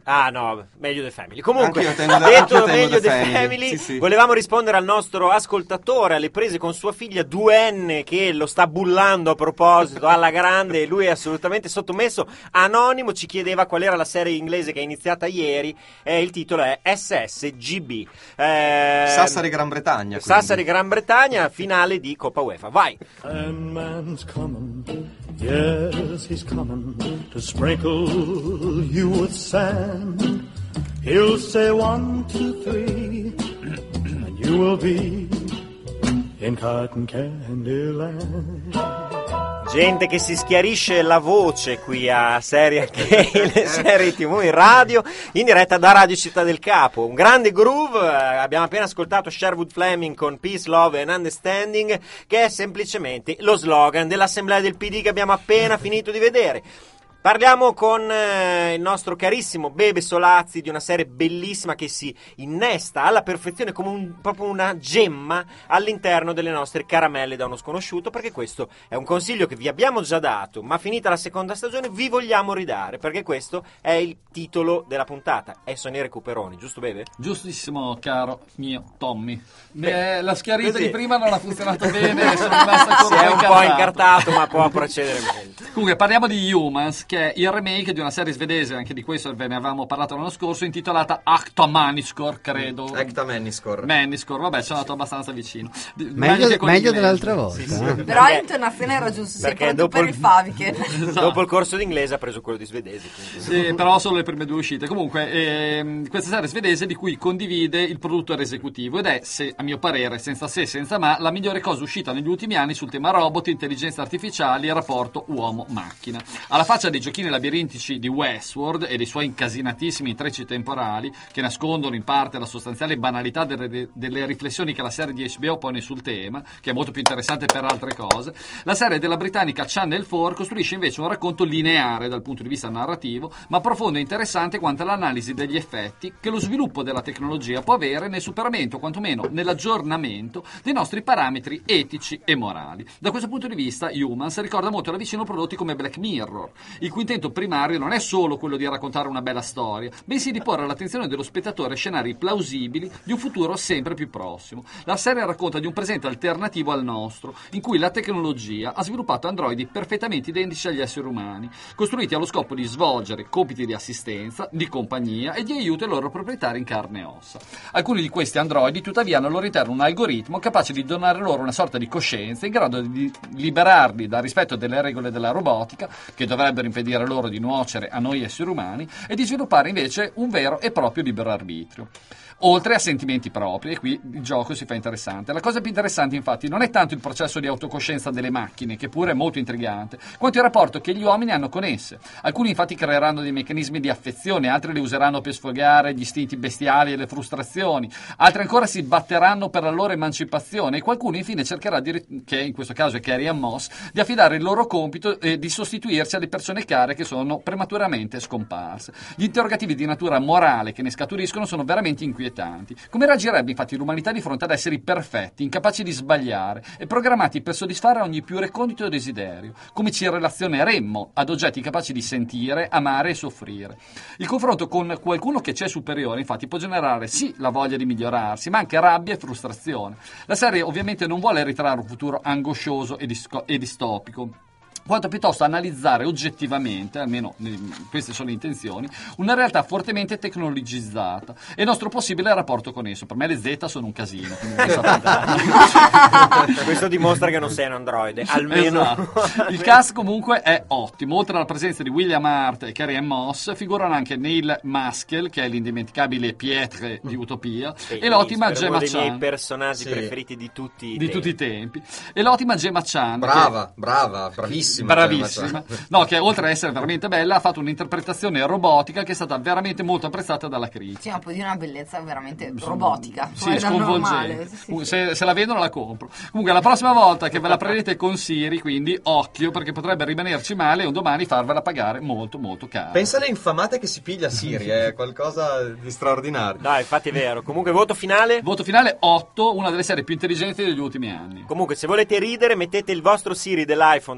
Ah no, meglio The Family. Comunque, Anch'io tengo da- detto anch'io tengo meglio The The Family. Family, Sì, sì. volevamo rispondere al nostro ascoltatore alle prese con sua figlia duenne che lo sta bullando a proposito alla grande e lui è assolutamente sottomesso. Anonimo ci chiedeva qual era la serie inglese che è iniziata ieri e il titolo è S S G B. Eh, Sassari Gran Bretagna. quindi. Sassari Gran Bretagna, finale di Coppa UEFA. Vai. Sandman's coming, yes, he's coming to sprinkle you with sand. He'll say one, two, three, and you will be in cotton candy land. Gente che si schiarisce la voce qui a Serie che le serie tivù in radio, in diretta da Radio Città del Capo. Un grande groove, eh, abbiamo appena ascoltato Sherwood Fleming con Peace, Love and Understanding, che è semplicemente lo slogan dell'assemblea del P D che abbiamo appena finito di vedere. Parliamo con eh, il nostro carissimo Bebe Solazzi di una serie bellissima che si innesta alla perfezione come un, proprio una gemma all'interno delle nostre caramelle da uno sconosciuto, perché questo è un consiglio che vi abbiamo già dato, ma finita la seconda stagione vi vogliamo ridare, perché questo è il titolo della puntata. Esso ne recuperoni, giusto Bebe? Giustissimo, caro mio Tommy. Beh, Eh, la schiarita così. di prima non ha funzionato bene, sono rimasta Si è un po' incartato, ma può procedere meglio. Comunque parliamo di Humans, che è il remake di una serie svedese, anche di questo ve ne avevamo parlato l'anno scorso, intitolata Acta Maniscore, credo. Acta Maniscore. Maniscore, vabbè, sono andato abbastanza vicino. D- Meglio, che con meglio l'inglese. dell'altra volta. Sì, sì. eh. Però Perché- l'intonazione era giusta, sei perché pronto dopo per il- il Faviche. Dopo il corso d'inglese ha preso quello di svedese. quindi- Sì, però solo le prime due uscite. Comunque, ehm, questa serie svedese di cui condivide il produttore esecutivo ed è, se, a mio parere, senza se, senza ma, la migliore cosa uscita negli ultimi anni sul tema robot, intelligenza artificiale e rapporto uomo-macchina. Alla faccia dei giochini labirintici di Westworld e dei suoi incasinatissimi intrecci temporali, che nascondono in parte la sostanziale banalità delle, delle riflessioni che la serie di H B O pone sul tema, che è molto più interessante per altre cose, la serie della britannica Channel quattro costruisce invece un racconto lineare dal punto di vista narrativo, ma profondo e interessante quanto all'analisi degli effetti che lo sviluppo della tecnologia può avere nel superamento, quantomeno nell'aggiornamento dei nostri parametri etici e morali. Da questo punto di vista Humans ricorda molto da vicino prodotti come Black Mirror, il cui intento primario non è solo quello di raccontare una bella storia, bensì di porre all'attenzione dello spettatore scenari plausibili di un futuro sempre più prossimo. La serie racconta di un presente alternativo al nostro, in cui la tecnologia ha sviluppato androidi perfettamente identici agli esseri umani, costruiti allo scopo di svolgere compiti di assistenza, di compagnia e di aiuto ai loro proprietari in carne e ossa. Alcuni di questi androidi tuttavia hanno al loro interno un algoritmo capace di donare loro una sorta di coscienza in grado di liberarli dal rispetto delle regole della robotica, che dovrebbero impedire loro di nuocere a noi esseri umani, e di sviluppare invece un vero e proprio libero arbitrio. Oltre a sentimenti propri, e qui il gioco si fa interessante. La cosa più interessante, infatti, non è tanto il processo di autocoscienza delle macchine, che pure è molto intrigante, quanto il rapporto che gli uomini hanno con esse. Alcuni infatti creeranno dei meccanismi di affezione, altri li useranno per sfogare gli istinti bestiali e le frustrazioni, altri ancora si batteranno per la loro emancipazione, e qualcuno infine cercherà, di, che in questo caso è Carrie Ann Moss, di affidare il loro compito e di sostituirsi alle persone care che sono prematuramente scomparse. Gli interrogativi di natura morale che ne scaturiscono sono veramente inquietanti. Come reagirebbe infatti l'umanità di fronte ad esseri perfetti, incapaci di sbagliare e programmati per soddisfare ogni più recondito desiderio? Come ci relazioneremmo ad oggetti capaci di sentire, amare e soffrire? Il confronto con qualcuno che c'è superiore infatti può generare sì la voglia di migliorarsi, ma anche rabbia e frustrazione. La serie ovviamente non vuole ritrarre un futuro angoscioso e, disco- e distopico, quanto piuttosto analizzare oggettivamente, almeno eh, queste sono le intenzioni, una realtà fortemente tecnologizzata e il nostro possibile rapporto con esso. Per me le Z sono un casino. Questo dimostra che non sei un androide, almeno. Esatto. Il cast comunque è ottimo. Oltre alla presenza di William Hart e Carrie Ann Moss, figurano anche Neil Maskell, che è l'indimenticabile Pietre di Utopia, e, e l'ottima per Gemma uno dei miei Chan, personaggi Sì. preferiti di tutti i di tempi. tutti i tempi, e l'ottima Gemma Chan, che- Brava, brava, bravissima. bravissima, no, che oltre ad essere veramente bella ha fatto un'interpretazione robotica che è stata veramente molto apprezzata dalla critica. Sì, ma poi di una bellezza veramente robotica. Sì, come da normale. sconvolgente. Sì, sì, sì. Se, se la vedono la compro. Comunque la prossima volta che ve la prendete con Siri, quindi occhio, perché potrebbe rimanerci male e un domani farvela pagare molto molto caro. Pensa alle infamate che si piglia Siri, è qualcosa di straordinario. Dai, infatti è vero. Comunque voto finale? Voto finale otto, una delle serie più intelligenti degli ultimi anni. Comunque se volete ridere mettete il vostro Siri dell'iPhone davanti al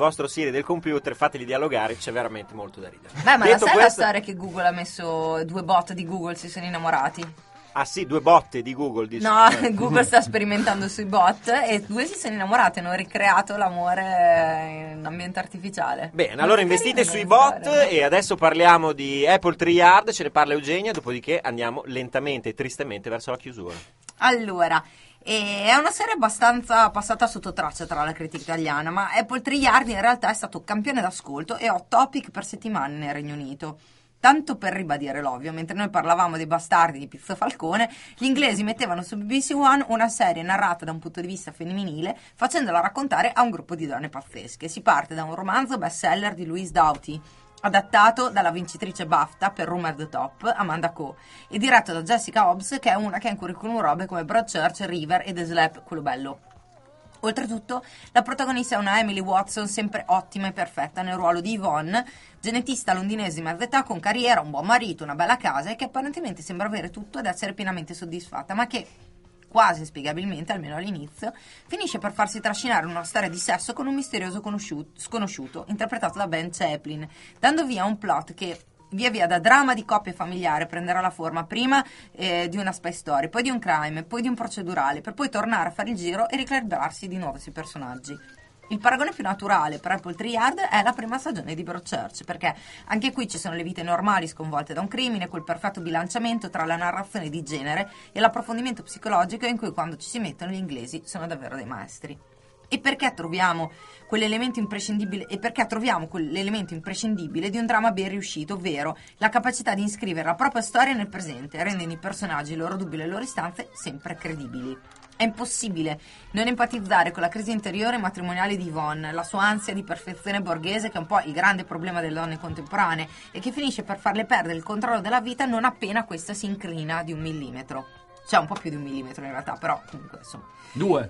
vostro Siri del computer, fateli dialogare, c'è veramente molto da ridere. Beh, ma Detto la sai la questo- storia che Google ha messo, due bot di Google si sono innamorati? Ah sì, due botte di Google, dici? No, Eh. Google sta sperimentando sui bot e due si sono innamorati, hanno ricreato l'amore in ambiente artificiale. Bene, Molto allora investite carina sui quella bot storia. e adesso parliamo di Apple Triad, ce ne parla Eugenia, dopodiché andiamo lentamente e tristemente verso la chiusura. Allora, eh, è una serie abbastanza passata sotto traccia tra la critica italiana, ma Apple Triad in realtà è stato campione d'ascolto e hot topic per settimane nel Regno Unito. Tanto per ribadire l'ovvio, mentre noi parlavamo dei bastardi di Pizzo Falcone, gli inglesi mettevano su B B C One una serie narrata da un punto di vista femminile, facendola raccontare a un gruppo di donne pazzesche. Si parte da un romanzo bestseller di Louise Doughty, adattato dalla vincitrice BAFTA per Room at the Top, Amanda Coe, e diretto da Jessica Hobbs, che è una che ha in curriculum robe come Broadchurch, River e The Slap, quello bello. Oltretutto, la protagonista è una Emily Watson sempre ottima e perfetta nel ruolo di Yvonne, genetista londinese di mezza età con carriera, un buon marito, una bella casa e che apparentemente sembra avere tutto ed essere pienamente soddisfatta, ma che, quasi spiegabilmente, almeno all'inizio, finisce per farsi trascinare in una storia di sesso con un misterioso conosciuto, sconosciuto, interpretato da Ben Chaplin, dando via un plot che via via da dramma di coppia familiare prenderà la forma prima eh, di una spy story, poi di un crime, poi di un procedurale, per poi tornare a fare il giro e ricalibrarsi di nuovo sui personaggi. Il paragone più naturale per Apple Triad è la prima stagione di Broadchurch, perché anche qui ci sono le vite normali sconvolte da un crimine, quel perfetto bilanciamento tra la narrazione di genere e l'approfondimento psicologico in cui, quando ci si mettono, gli inglesi sono davvero dei maestri. E perché troviamo quell'elemento imprescindibile e perché troviamo quell'elemento imprescindibile di un dramma ben riuscito, ovvero la capacità di inscrivere la propria storia nel presente, rendendo i personaggi, i loro dubbi e le loro istanze sempre credibili. È impossibile non empatizzare con la crisi interiore e matrimoniale di Yvonne, la sua ansia di perfezione borghese, che è un po' il grande problema delle donne contemporanee e che finisce per farle perdere il controllo della vita non appena questa si inclina di un millimetro. Cioè un po' più di un millimetro in realtà, però comunque insomma. Due.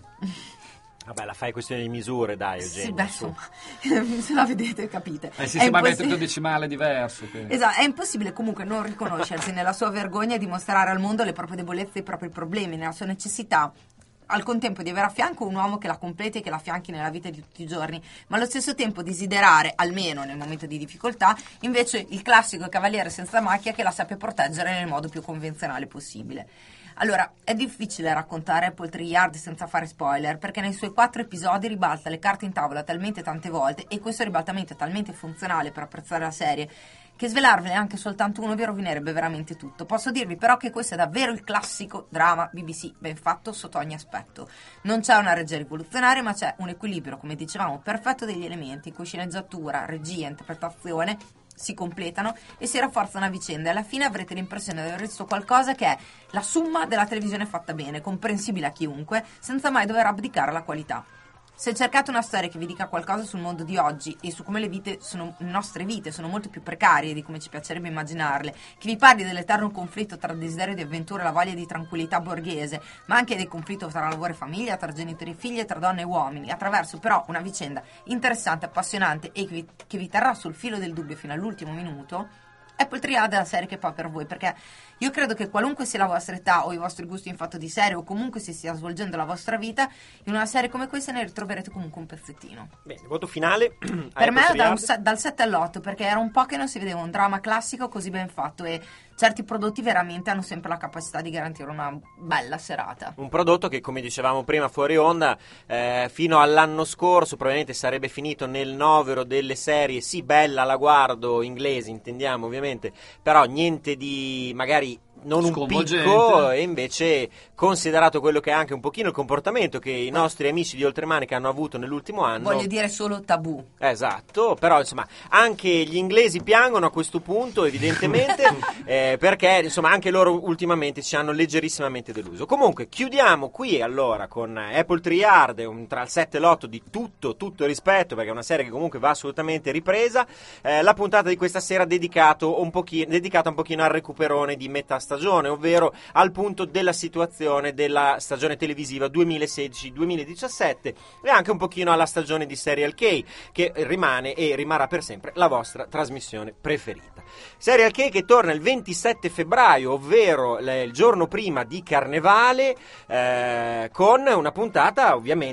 Vabbè, la fai questione di misure, dai, Eugenio. Sì, beh, su. insomma, se la vedete capite. È il È sistema impossi- metrico decimale diverso. Che... Esatto, è impossibile comunque non riconoscersi nella sua vergogna e dimostrare al mondo le proprie debolezze e i propri problemi, nella sua necessità al contempo di avere a fianco un uomo che la completi e che la affianchi nella vita di tutti i giorni, ma allo stesso tempo desiderare, almeno nel momento di difficoltà, invece il classico cavaliere senza macchia che la sappia proteggere nel modo più convenzionale possibile. Allora, è difficile raccontare Apple Triad senza fare spoiler, perché nei suoi quattro episodi ribalta le carte in tavola talmente tante volte, e questo ribaltamento è talmente funzionale per apprezzare la serie, che svelarvene anche soltanto uno vi rovinerebbe veramente tutto. Posso dirvi però che questo è davvero il classico drama B B C, ben fatto sotto ogni aspetto. Non c'è una regia rivoluzionaria, ma c'è un equilibrio, come dicevamo, perfetto degli elementi, in cui sceneggiatura, regia, interpretazione si completano e si rafforzano a vicenda, e alla fine avrete l'impressione di aver visto qualcosa che è la somma della televisione fatta bene, comprensibile a chiunque, senza mai dover abdicare alla qualità. Se cercate una storia che vi dica qualcosa sul mondo di oggi e su come le vite sono, le nostre vite sono molto più precarie di come ci piacerebbe immaginarle, che vi parli dell'eterno conflitto tra il desiderio di avventura e la voglia di tranquillità borghese, ma anche del conflitto tra lavoro e famiglia, tra genitori e figli, tra donne e uomini, attraverso però una vicenda interessante, appassionante e che vi, che vi terrà sul filo del dubbio fino all'ultimo minuto, Apple Triad è la serie che fa per voi, perché io credo che qualunque sia la vostra età o i vostri gusti in fatto di serie, o comunque si stia svolgendo la vostra vita, in una serie come questa ne ritroverete comunque un pezzettino. Bene, voto finale. Per me è da un se- dal sette all'otto, perché era un po' che non si vedeva un dramma classico così ben fatto, e certi prodotti veramente hanno sempre la capacità di garantire una bella serata. Un prodotto che, come dicevamo prima fuori onda, eh, fino all'anno scorso probabilmente sarebbe finito nel novero delle serie, sì, bella, la guardo, inglesi intendiamo ovviamente, però niente di magari non un picco, e invece, considerato quello che è anche un pochino il comportamento che i nostri amici di Oltremanica hanno avuto nell'ultimo anno, voglio dire solo tabù. Esatto, però insomma anche gli inglesi piangono a questo punto evidentemente eh, perché insomma anche loro ultimamente ci hanno leggerissimamente deluso. Comunque chiudiamo qui allora con Apple Triad, un, tra il sette e l'otto di tutto, tutto rispetto, perché è una serie che comunque va assolutamente ripresa. Eh, la puntata di questa sera dedicato un pochino, dedicata un pochino al recuperone di metà stagione, ovvero al punto della situazione della stagione televisiva duemilasedici duemiladiciassette, e anche un pochino alla stagione di Serial K, che rimane e rimarrà per sempre la vostra trasmissione preferita. Serial K che torna il ventisette febbraio, ovvero l- il giorno prima di Carnevale, eh, con una puntata ovviamente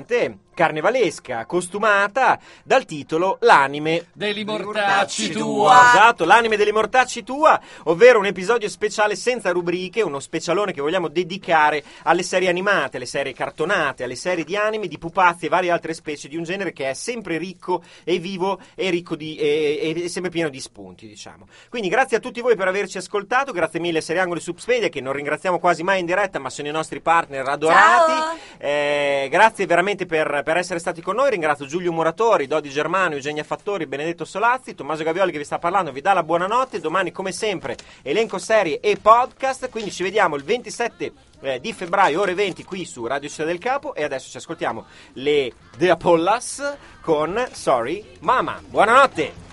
carnevalesca, costumata, dal titolo L'anime degli mortacci mortacci tua. tua. Esatto, l'anime delle mortacci tua, ovvero un episodio speciale senza rubriche, uno specialone che vogliamo dedicare alle serie animate, alle serie cartonate, alle serie di anime, di pupazzi e varie altre specie di un genere che è sempre ricco e vivo e ricco di e, e sempre pieno di spunti, diciamo. Quindi grazie a tutti voi per averci ascoltato, grazie mille a Seriangoli Subspedia, che non ringraziamo quasi mai in diretta, ma sono i nostri partner adorati. Ciao! Eh, grazie veramente per per essere stati con noi. Ringrazio Giulio Muratori, Dodi Germano, Eugenia Fattori, Benedetto Solazzi, Tommaso Gavioli che vi sta parlando, vi dà la buonanotte. Domani come sempre elenco serie e podcast, quindi ci vediamo il ventisette eh, di febbraio ore venti qui su Radio Città del Capo, e adesso ci ascoltiamo le The Apollas con Sorry Mama. Buonanotte.